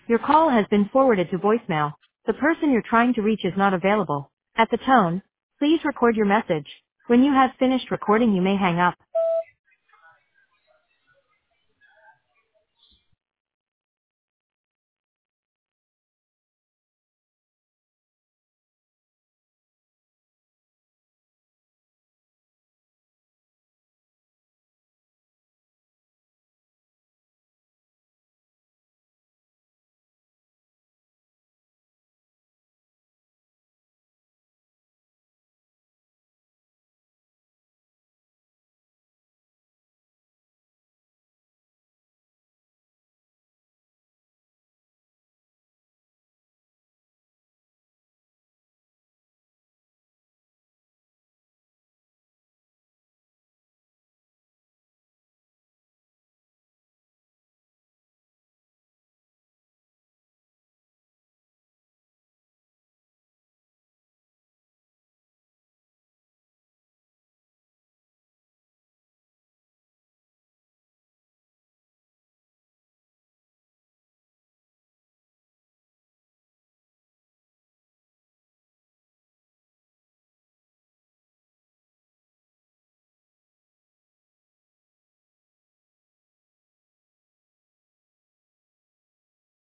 Your call has been forwarded to voicemail. The person you're trying to reach is not available. At the tone, please record your message. When you have finished recording, you may hang up.